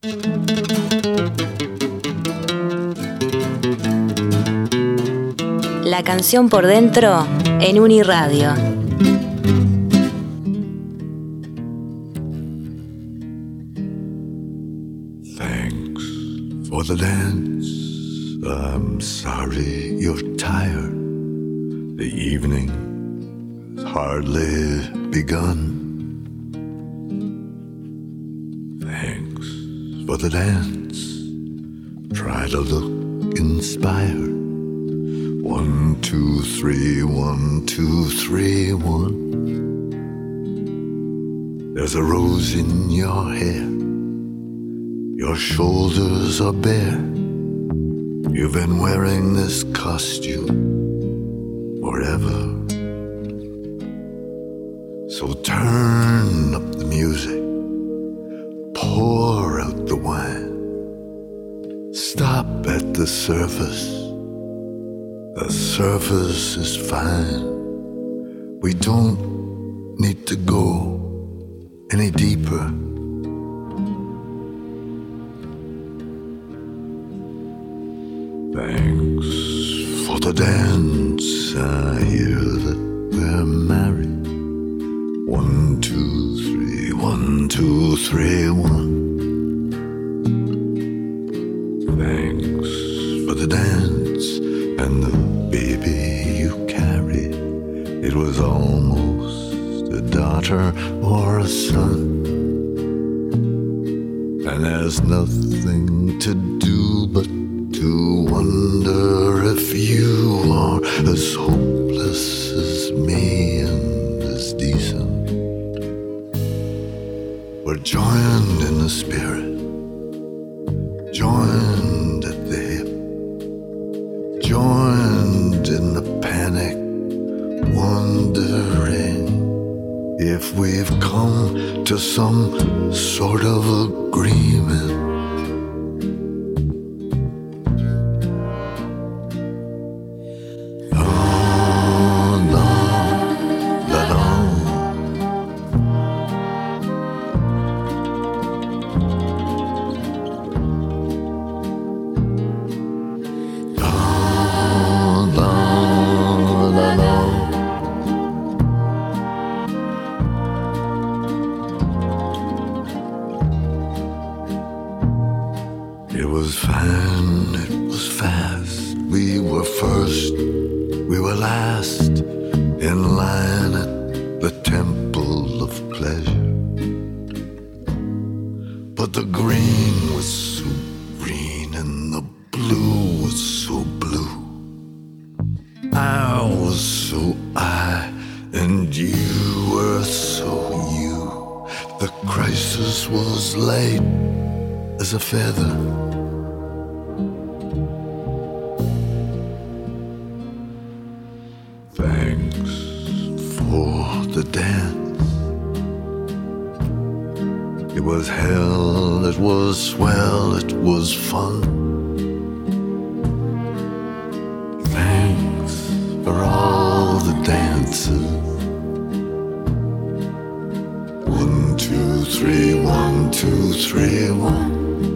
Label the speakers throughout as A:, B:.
A: La canción por dentro en Uniradio.
B: Thanks for the dance. I'm sorry you're tired. The evening has hardly begun. Thanks for the dance. Try to look inspired. 1, 2, 3, 1, 2, 3, 1. There's a rose in your hair. Your shoulders are bare. You've been wearing this costume forever. So turn up the music. Pour out the wine. Stop at the surface. The surface is fine. We don't need to go any deeper. Thanks for the dance. I hear that we're married. 1, 2, 3, 1, 2, 3, 1. Thanks for the dance and the baby you carried. It was almost a daughter or a son. And there's nothing to do but to wonder if you are as hopeless as me and as decent. We're joined in the spirit, joined at the hip, joined in the panic, wondering if we've come to some sort of agreement. A feather. Thanks for the dance. It was hell, it was swell, it was fun. Thanks for all the dances. 1, 2, 3, 1, 2, 3, 1.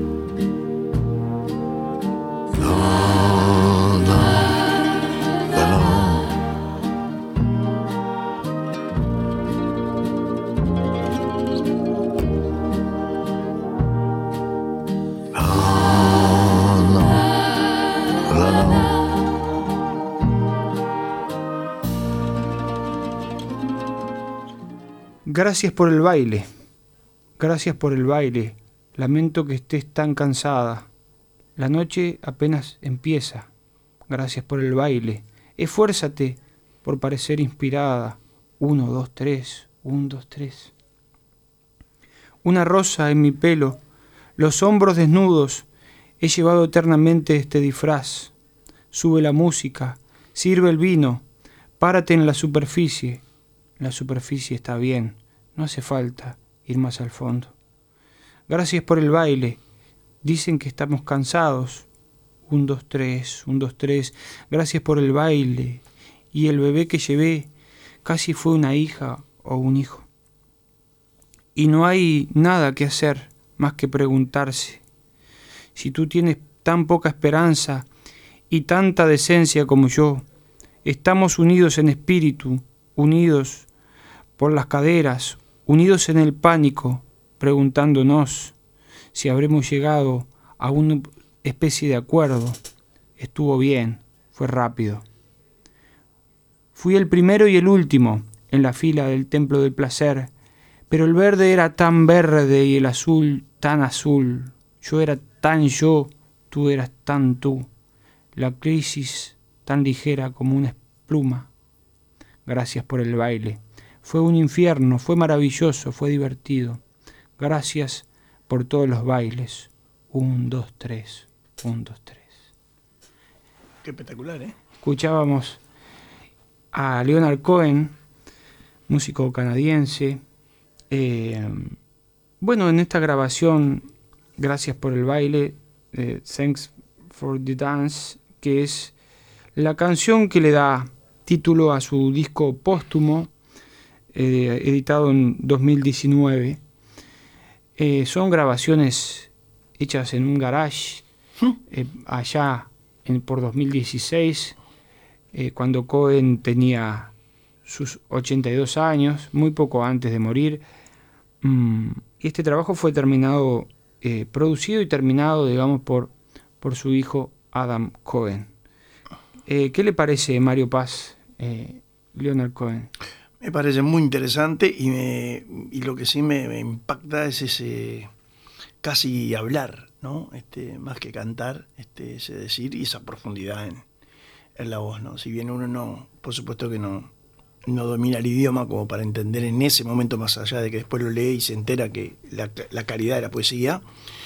C: Gracias por el baile, gracias por el baile, lamento que estés tan cansada, la noche apenas empieza, gracias por el baile, esfuérzate por parecer inspirada, 1, 2, 3, 1, 2, 3. Una rosa en mi pelo, los hombros desnudos, he llevado eternamente este disfraz, sube la música, sirve el vino, párate en la superficie está bien. No hace falta ir más al fondo. Gracias por el baile. Dicen que estamos cansados. 1, 2, 3, 1, 2, 3. Gracias por el baile. Y el bebé que llevé casi fue una hija o un hijo. Y no hay nada que hacer más que preguntarse. Si tú tienes tan poca esperanza y tanta decencia como yo, estamos unidos en espíritu, unidos por las caderas, unidos en el pánico, preguntándonos si habremos llegado a una especie de acuerdo. Estuvo bien, fue rápido. Fui el primero y el último en la fila del templo del placer, pero el verde era tan verde y el azul tan azul. Yo era tan yo, tú eras tan tú. La crisis tan ligera como una pluma. Gracias por el baile. Fue un infierno, fue maravilloso, fue divertido. Gracias por todos los bailes. 1, 2, 3. 1, 2, 3.
D: Qué espectacular, ¿eh?
C: Escuchábamos a Leonard Cohen, músico canadiense. Bueno, en esta grabación, Gracias por el baile, Thanks for the Dance, que es la canción que le da título a su disco póstumo, editado en 2019. Son grabaciones hechas en un garage, allá por 2016, cuando Cohen tenía sus 82 años, muy poco antes de morir. Este trabajo fue terminado, producido y terminado, digamos, por su hijo Adam Cohen. ¿Qué le parece, Mario Paz, Leonard Cohen?
D: Me parece muy interesante y lo que sí me impacta es ese casi hablar, ¿no? Más que cantar, ese decir y esa profundidad en la voz, ¿no? Si bien uno no, por supuesto que no domina el idioma como para entender en ese momento, más allá de que después lo lee y se entera que la calidad de la poesía,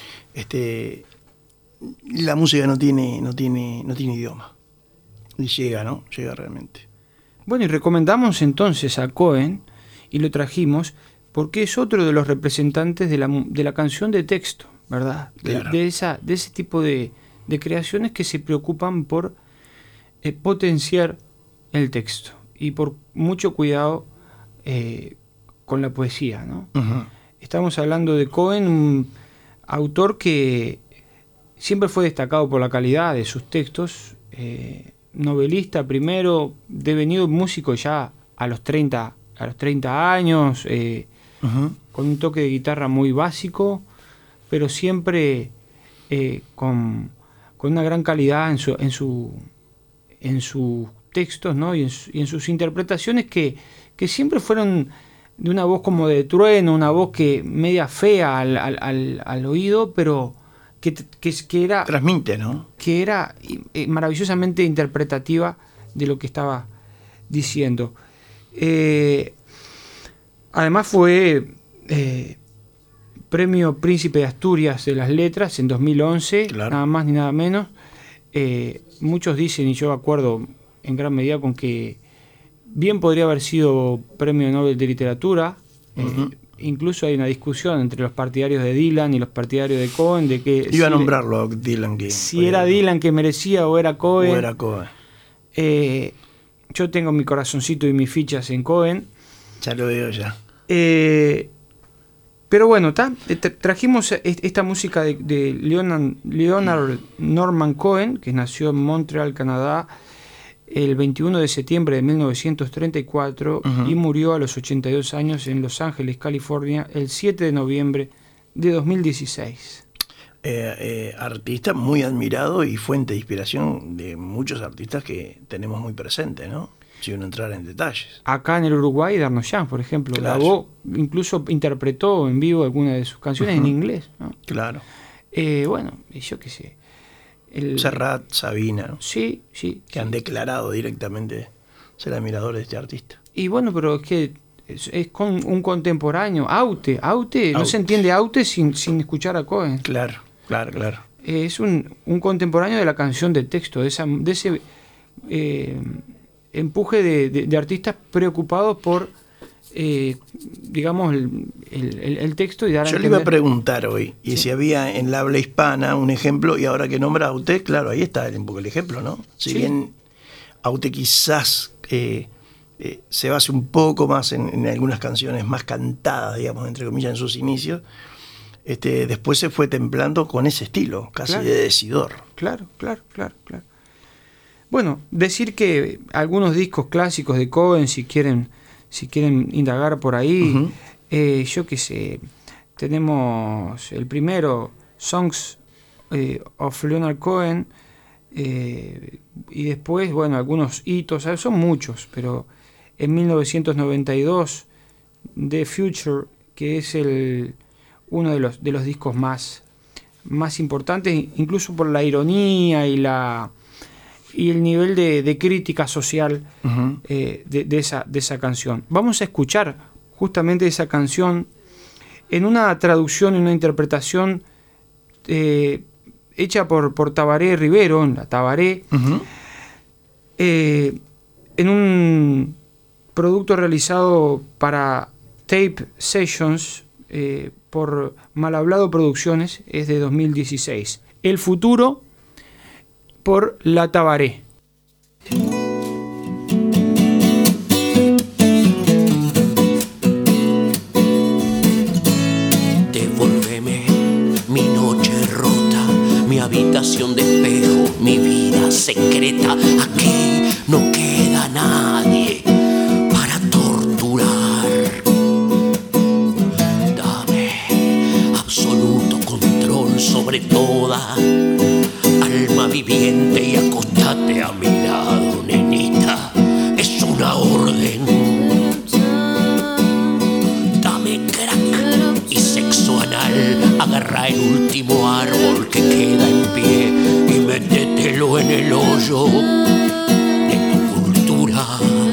D: la música no tiene idioma. Y llega, ¿no? Llega realmente.
C: Bueno, y recomendamos entonces a Cohen, y lo trajimos, porque es otro de los representantes de la canción de texto, ¿verdad?
D: Claro.
C: De ese tipo de creaciones que se preocupan por potenciar el texto y por mucho cuidado con la poesía, ¿no?
D: Uh-huh.
C: Estamos hablando de Cohen, un autor que siempre fue destacado por la calidad de sus textos, novelista primero, devenido músico ya a los 30 años,
D: Uh-huh.
C: con un toque de guitarra muy básico, pero siempre con una gran calidad en sus textos, ¿no? y en sus interpretaciones que siempre fueron de una voz como de trueno, una voz que media fea al oído, pero que era...
D: Transmite, ¿no?
C: Que era maravillosamente interpretativa de lo que estaba diciendo. Además fue premio Príncipe de Asturias de las Letras en 2011,
D: claro.
C: Nada más ni nada menos. Muchos dicen, y yo acuerdo en gran medida con que bien podría haber sido Premio Nobel de Literatura.
D: Uh-huh.
C: Incluso hay una discusión entre los partidarios de Dylan y los partidarios de Cohen de que
D: iba a nombrarlo a Dylan,
C: si era Dylan que merecía o era Cohen. Yo tengo mi corazoncito y mis fichas en Cohen.
D: Ya lo veo ya.
C: Pero bueno, trajimos esta música de Leonard Norman Cohen, que nació en Montreal, Canadá, el 21 de septiembre de 1934
D: uh-huh.
C: y murió a los 82 años en Los Ángeles, California, el 7 de noviembre de 2016.
D: Artista muy admirado y fuente de inspiración de muchos artistas que tenemos muy presentes, ¿no? Si uno entrara en detalles.
C: Acá en el Uruguay, Darnoyan, por ejemplo,
D: claro.
C: grabó, incluso interpretó en vivo algunas de sus canciones
D: uh-huh.
C: en inglés, ¿no?
D: Claro.
C: Bueno, yo qué sé.
D: Serrat, Sabina, ¿no?
C: Sí.
D: Que han declarado directamente ser admiradores de este artista.
C: Y bueno, pero es que es con un contemporáneo. Aute. No se entiende Aute sin escuchar a Cohen.
D: Claro.
C: Es un contemporáneo de la canción de texto, de ese empuje de artistas preocupados por, digamos, el texto y dar a
D: Yo
C: entender.
D: le iba a preguntar hoy, y si había en la habla hispana un ejemplo, y ahora que nombra a Aute, claro, ahí está un poco el ejemplo, ¿no? Si bien Aute quizás se base un poco más en algunas canciones más cantadas, digamos, entre comillas, en sus inicios, después se fue templando con ese estilo, casi
C: Claro.
D: de decidor.
C: Claro. Bueno, decir que algunos discos clásicos de Cohen, si quieren indagar por ahí,
D: Ujú.
C: yo qué sé, tenemos el primero, Songs of Leonard Cohen, y después, bueno, algunos hitos, son muchos, pero en 1992, The Future, que es uno de los discos más importantes, incluso por la ironía y el nivel de crítica social
D: Ujú.
C: de esa canción. Vamos a escuchar justamente esa canción en una traducción, en una interpretación hecha por Tabaré Rivero, en la Tabaré,
D: Ujú.
C: en un producto realizado para Tape Sessions por Malhablado Producciones, es de 2016. El futuro por la Tabaré.
E: Devuélveme mi noche rota, mi habitación de espejo, mi vida secreta. Aquí no queda nadie para torturar. Dame absoluto control sobre toda alma viviente y acostate a mi lado, nenita. Es una orden. Dame crack y sexo anal. Agarra el último árbol que queda en pie y métetelo en el hoyo de tu cultura.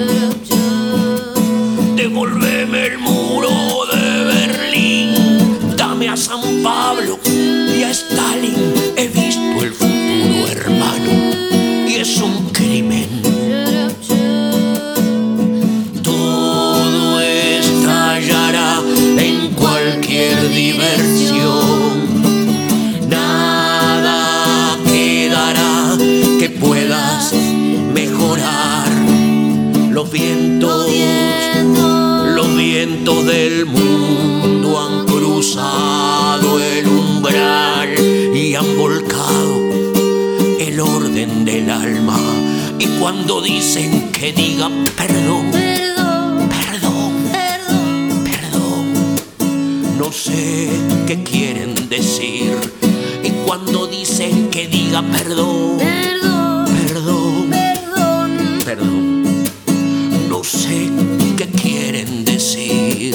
E: Devolveme el muro de Berlín. Dame a San Pablo y a Stalin. He visto el futuro, hermano, y es un crimen. Todo estallará en cualquier diversión. Nada quedará que puedas mejorar. Los vientos del mundo han cruzado el umbral y han volcado el orden del alma. Y cuando dicen que diga perdón, no sé qué quieren decir. Y cuando dicen que diga perdón, no sé qué quieren decir.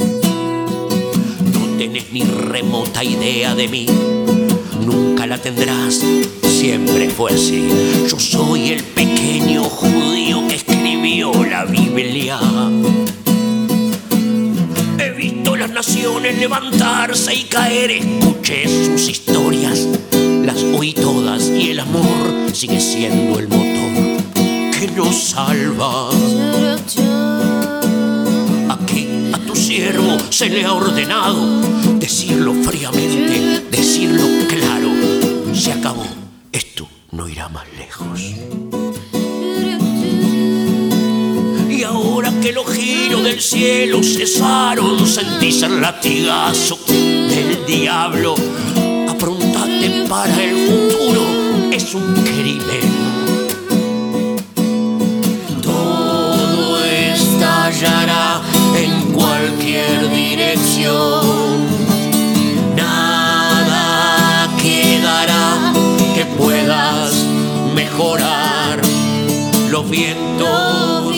E: No tenés ni remota idea de mí, nunca la tendrás, siempre fue así. Yo soy el pequeño judío que escribió la Biblia. He visto las naciones levantarse y caer, escuché sus historias, las oí todas y el amor sigue siendo el motor que nos salva. Aquí a tu siervo se le ha ordenado decirlo fríamente, decirlo claro. Se acabó, esto no irá más lejos. Y ahora que los giros del cielo cesaron, sentís el latigazo del diablo. Aprontate para el futuro, es un crimen. Todo estallará en cualquier dirección. Nada quedará que puedas mejorar. Los vientos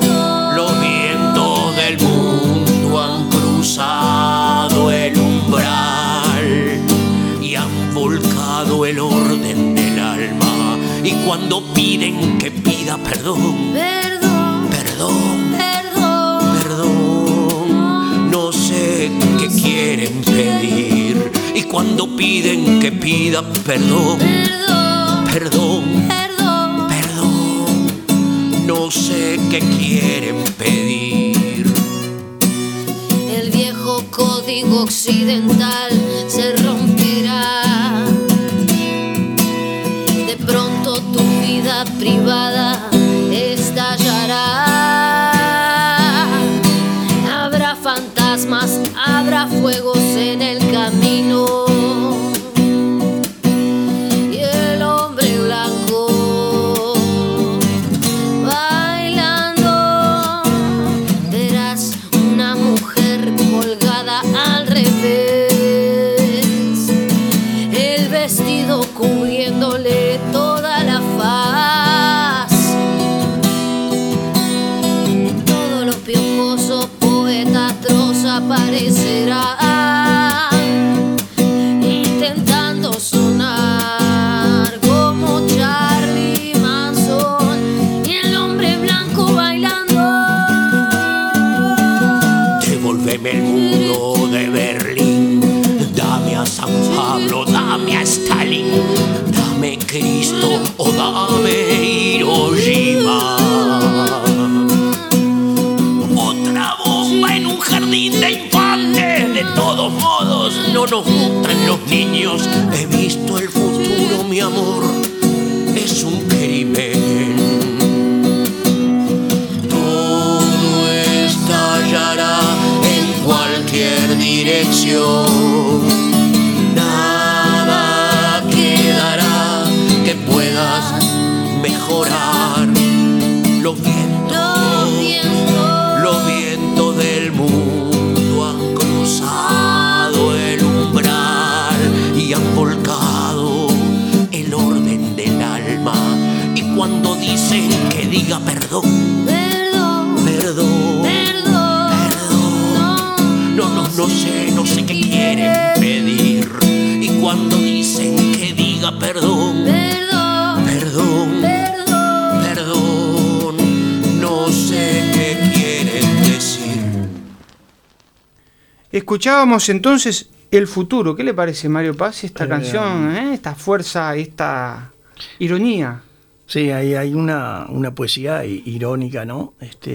E: del mundo han cruzado el umbral y han volcado el orden del alma. Y cuando piden que pida perdón, no sé qué quieren pedir. Y cuando piden que pida perdón, no sé qué quieren pedir.
F: El viejo código occidental se romperá. De pronto tu vida privada estallará. Habrá fantasmas, habrá fuegos en el camino.
E: no nos gustan los niños. He visto el futuro, mi amor, es un crimen. Todo estallará en cualquier dirección. Nada quedará que puedas mejorar. Los vientos del mundo han cruzado el umbral y han volcado el orden del alma. Y cuando dicen que diga perdón, perdón, no sé qué quieren pedir. Y cuando dicen que diga perdón, perdón, no sé qué quieren decir.
C: Escuchábamos entonces El Futuro. ¿Qué le parece, Mario Paz, esta canción, esta fuerza, esta ironía?
D: Sí, hay una poesía irónica, ¿no?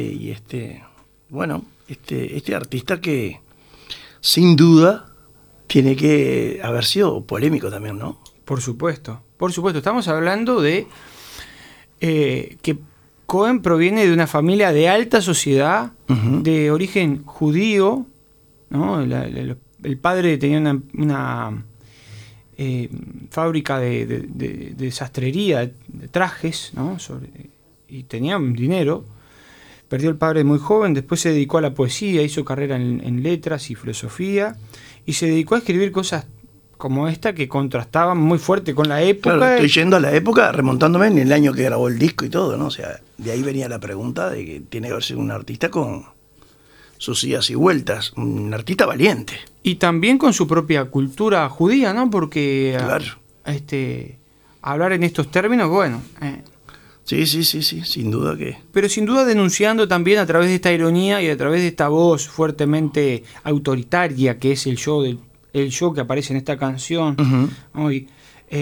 D: Este artista que sin duda tiene que haber sido polémico también, ¿no?
C: Por supuesto. Estamos hablando de que Cohen proviene de una familia de alta sociedad, de origen judío, ¿no? El padre tenía una fábrica de sastrería, de trajes, ¿no? Y tenía dinero. Perdió el padre muy joven, después se dedicó a la poesía, hizo carrera en letras y filosofía, y se dedicó a escribir cosas como esta que contrastaban muy fuerte con la época.
D: Claro, estoy yendo a la época, remontándome en el año que grabó el disco y todo, ¿no? O sea, de ahí venía la pregunta de que tiene que haber sido un artista con sus idas y vueltas, un artista valiente.
C: Y también con su propia cultura judía, ¿no? Porque
D: claro.
C: Hablar en estos términos, bueno...
D: Sí, sin duda que...
C: Pero sin duda denunciando también a través de esta ironía y a través de esta voz fuertemente autoritaria que es el yo que aparece en esta canción, ¿no? Y,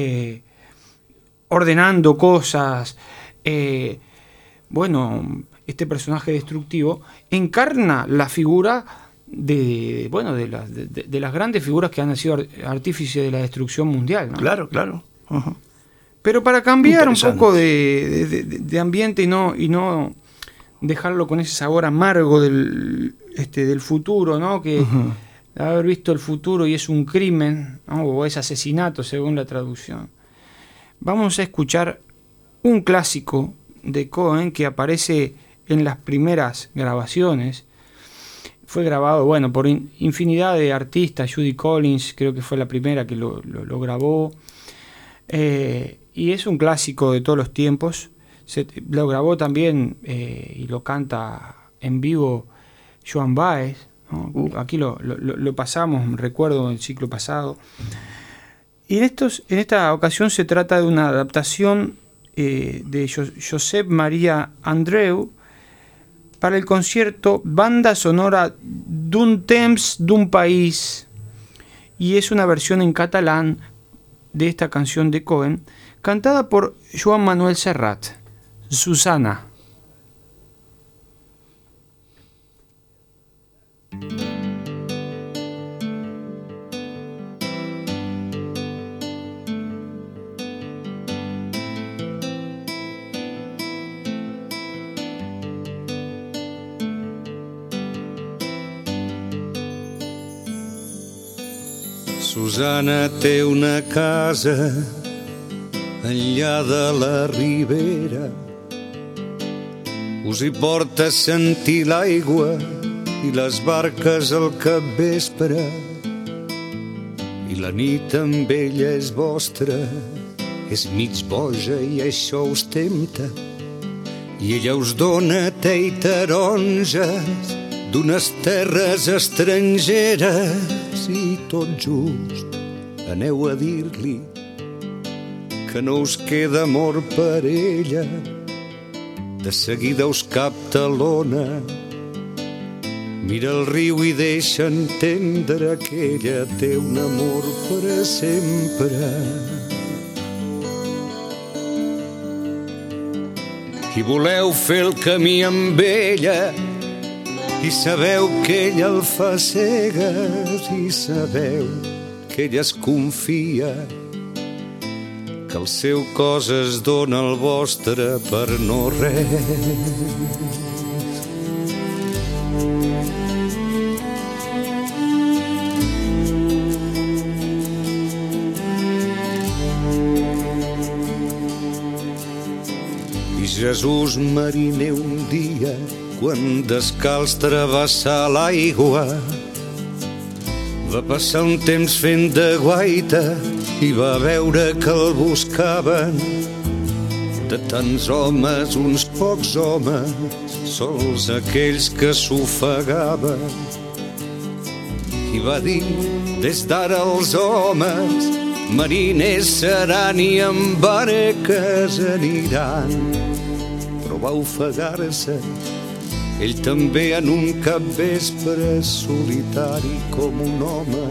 C: ordenando cosas, este personaje destructivo encarna la figura de las grandes figuras que han sido artífices de la destrucción mundial, ¿no?
D: Claro.
C: Pero para cambiar un poco de ambiente y no dejarlo con ese sabor amargo del futuro, ¿no? Que haber visto el futuro y es un crimen, ¿no? O es asesinato según la traducción. Vamos a escuchar un clásico de Cohen que aparece en las primeras grabaciones. Fue grabado, por infinidad de artistas. Judy Collins creo que fue la primera que lo grabó. Y es un clásico de todos los tiempos. Lo grabó también y lo canta en vivo Joan Baez, ¿no? Aquí lo pasamos, recuerdo, el ciclo pasado. Y en esta ocasión se trata de una adaptación de Josep Maria Andreu para el concierto Banda Sonora d'un temps d'un país. Y es una versión en catalán de esta canción de Cohen, cantada por Joan Manuel Serrat, Susana.
G: Susana té una casa enllà de la ribera. Us hi porta a sentir l'aigua i les barques al capvespre. I la nit amb ella és vostra, és mig boja i això us tempta. I ella us dona te i taronges d'unes terres estrangeres. I tot just aneu a dir-li que no us queda amor per ella. De seguida us capta l'ona, mira el riu i deixa entendre que ella té un amor per sempre. I voleu fer el camí amb ella i sabeu que ella el fa cegues i sabeu que ella es confia, que el seu cos es dona al vostre per no res. I Jesús mariner un dia, quan descalç travessà l'aigua, va passar un temps fent de guaita i va veure que el buscaven. De tants homes, uns pocs homes, sols aquells que s'ofegaven. I va dir, des d'ara els homes mariners seran i en barques aniran. Però va ofegar-se ell també en un capvespre solitari com un home.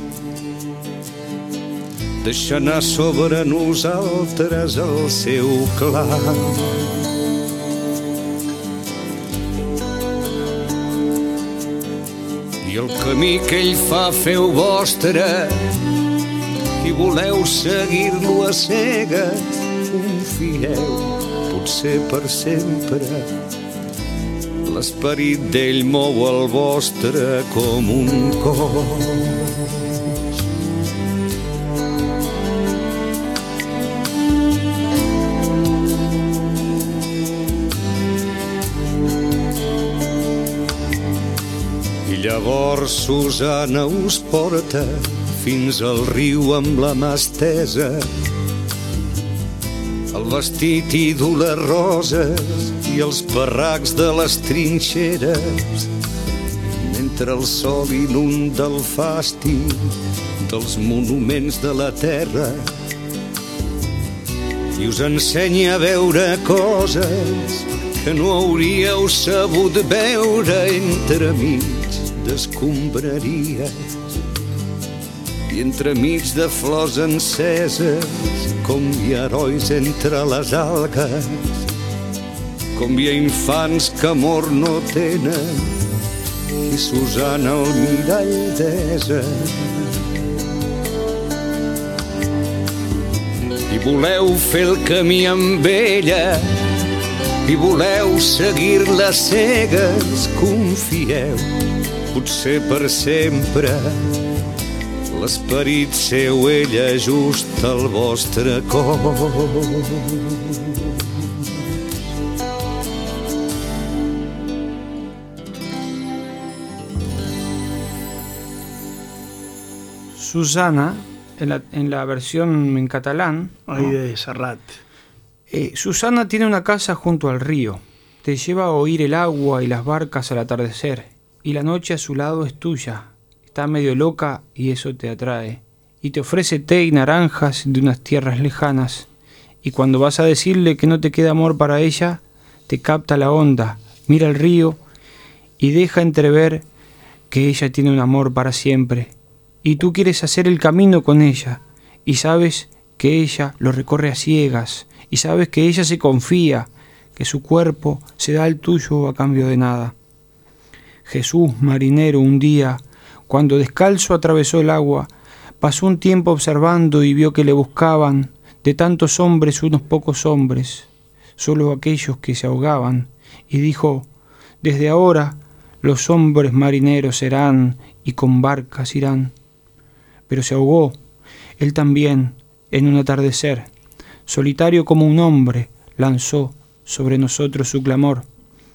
G: Deixa anar sobre nosaltres el seu clam. I el camí que ell fa feu vostre, i voleu seguir-lo a cegues, confieu, potser per sempre. L'esperit d'ell mou el vostre com un cos. I llavors Susana us porta fins al riu amb la mà estesa, el vestit i du les roses i els barracs de les trinxeres, mentre el sol inunda el fàstic dels monuments de la terra i us ensenya a veure coses que no hauríeu sabut veure entremig d'escombraries i entremig de flors enceses, com hi ha herois entre les algues, com hi ha infants que amor no tenen, i Susana el mirall d'esa. I voleu fer el camí amb ella, i voleu seguir-la cegues, confieu, potser per sempre. L'esperit seu ell ajusta al vostre cos.
C: Susana, en la versión en catalán,
D: ahí de Serrat.
C: Susana tiene una casa junto al río. Te lleva a oír el agua y las barcas al atardecer. Y la noche a su lado es tuya. Está medio loca y eso te atrae. Y te ofrece té y naranjas de unas tierras lejanas. Y cuando vas a decirle que no te queda amor para ella, te capta la onda, mira el río y deja entrever que ella tiene un amor para siempre. Y tú quieres hacer el camino con ella, y sabes que ella lo recorre a ciegas, y sabes que ella se confía, que su cuerpo se da al tuyo a cambio de nada. Jesús, marinero, un día, cuando descalzo atravesó el agua, pasó un tiempo observando y vio que le buscaban, de tantos hombres unos pocos hombres, solo aquellos que se ahogaban, y dijo, desde ahora los hombres marineros serán y con barcas irán. Pero se ahogó, él también, en un atardecer, solitario como un hombre, lanzó sobre nosotros su clamor.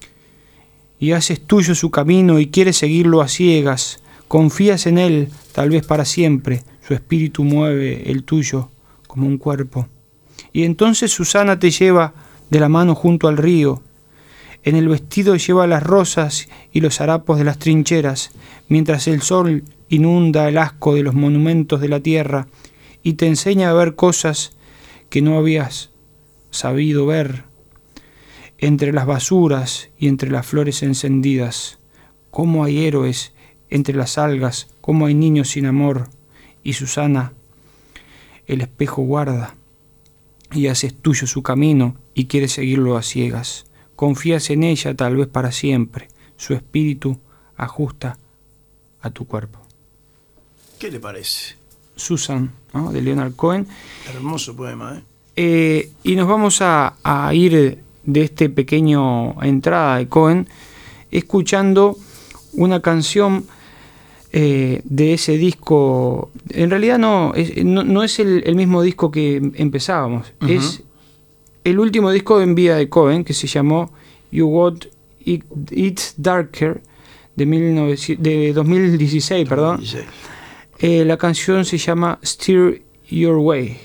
C: Y haces tuyo su camino y quieres seguirlo a ciegas, confías en él, tal vez para siempre, su espíritu mueve el tuyo como un cuerpo. Y entonces Susana te lleva de la mano junto al río, en el vestido lleva las rosas y los harapos de las trincheras, mientras el sol inunda el asco de los monumentos de la tierra y te enseña a ver cosas que no habías sabido ver, entre las basuras y entre las flores encendidas. Cómo hay héroes entre las algas, cómo hay niños sin amor. Y Susana, el espejo guarda, y haces tuyo su camino y quieres seguirlo a ciegas. Confías en ella tal vez para siempre, su espíritu ajusta a tu cuerpo.
D: ¿Qué le parece?
C: Susan, ¿no? De Leonard Cohen.
D: Hermoso poema, ¿eh?
C: Y nos vamos a ir de este pequeño entrada de Cohen escuchando una canción de ese disco. En realidad no es el mismo disco que empezábamos. Uh-huh. Es el último disco en vida de Cohen, que se llamó You Want It Darker, de 2016, perdón. La canción se llama Steer Your Way.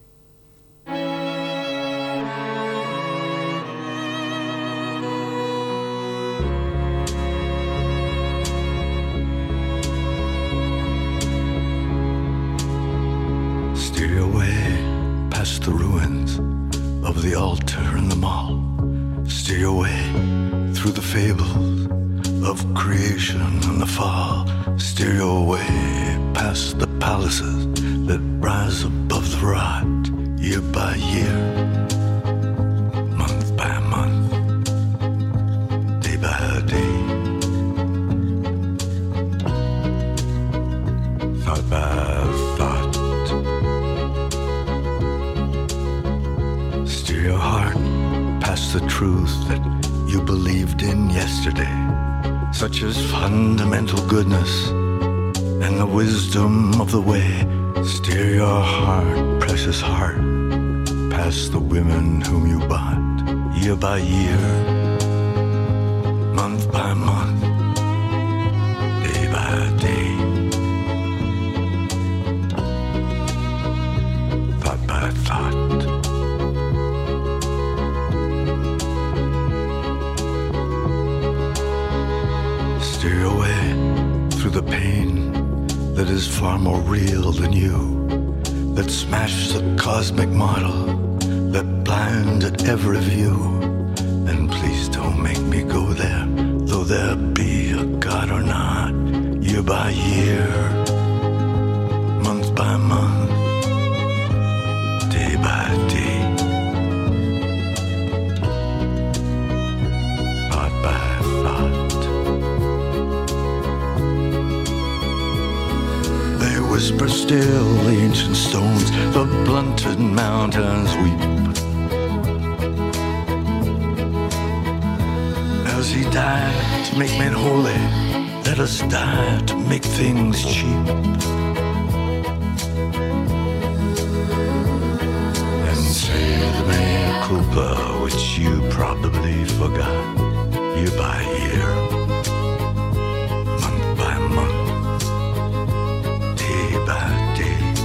B: Steer your way past the ruins of the altar and the mall. Steer your way through the fables of creation and the fall. Steer your way past the palaces that rise above the rot, year by year, month by month, day by day, thought by thought. Steer your heart past the truth that you believed in yesterday, such as fundamental goodness and the wisdom of the way. Steer your heart, precious heart, past the women whom you bought, year by year, month by month, day by day, thought by thought. Steer your way through the pain that is far more real than you, that smashed the cosmic model, that blinded every view. And please don't make me go there, though there be a God or not, year by year, month by month, day by day, thought by thought. Whisper still the ancient stones, the blunted mountains weep. As he died to make men holy, let us die to make things cheap. And say the mea culpa, which you probably forgot, year by year, month by month, by day,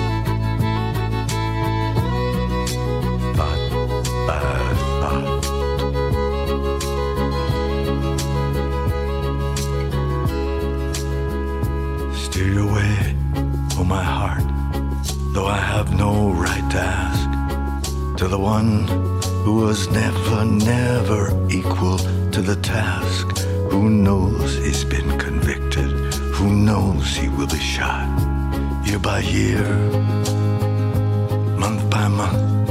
B: thought by thought. Steer your way, oh my heart, though I have no right to ask, to the one who was never, never equal to the task, who knows he's been convicted, who knows he will be shot. Year by year, month by month,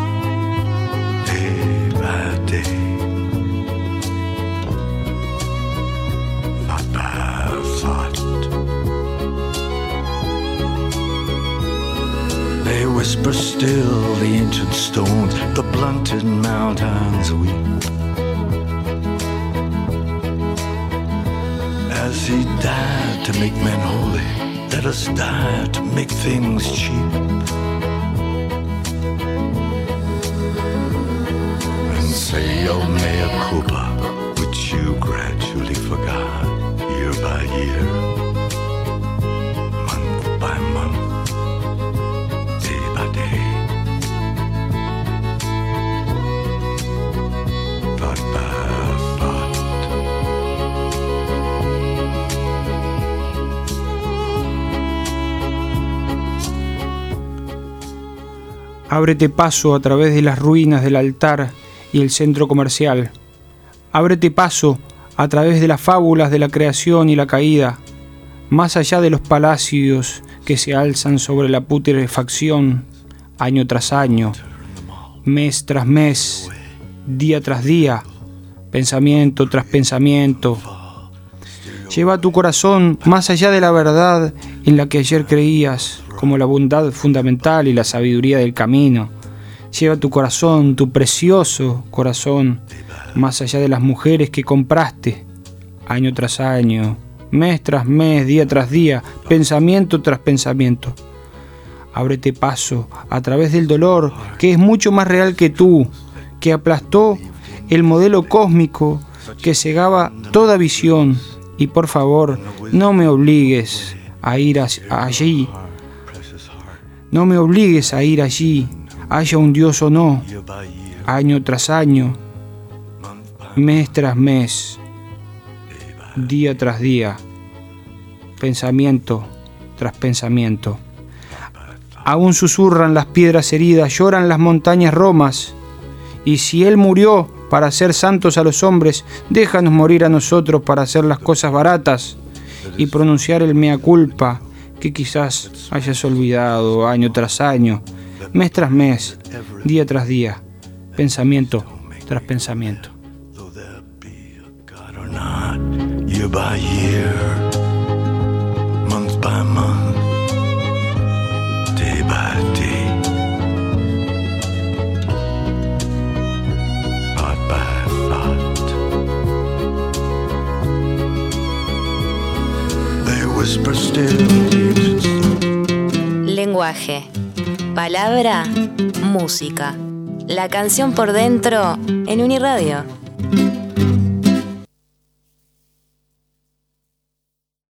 B: day by day, thought by thought. They whisper still the ancient stones, the blunted mountains weep. As he died to make men holy, let us die to make things cheap. And say your mea culpa, which you gradually forgot, year by year, month by month, day by day, thought by thought.
C: Ábrete paso a través de las ruinas del altar y el centro comercial. Ábrete paso a través de las fábulas de la creación y la caída, más allá de los palacios que se alzan sobre la putrefacción, año tras año, mes tras mes, día tras día, pensamiento tras pensamiento. Lleva tu corazón más allá de la verdad en la que ayer creías, como la bondad fundamental y la sabiduría del camino. Lleva tu corazón, tu precioso corazón, más allá de las mujeres que compraste, año tras año, mes tras mes, día tras día, pensamiento tras pensamiento. Ábrete paso a través del dolor, que es mucho más real que tú, que aplastó el modelo cósmico que cegaba toda visión. Y por favor, no me obligues a ir allí. No me obligues a ir allí, haya un Dios o no, año tras año, mes tras mes, día tras día, pensamiento tras pensamiento. Aún susurran las piedras heridas, lloran las montañas romas. Y si Él murió para hacer santos a los hombres, déjanos morir a nosotros para hacer las cosas baratas y pronunciar el mea culpa que quizás hayas olvidado año tras año, mes tras mes, día tras día, pensamiento tras pensamiento.
B: Year by year, month by month, day by day, thought by thought, they whisper still.
A: Lenguaje, palabra, música. La canción por dentro en Uniradio.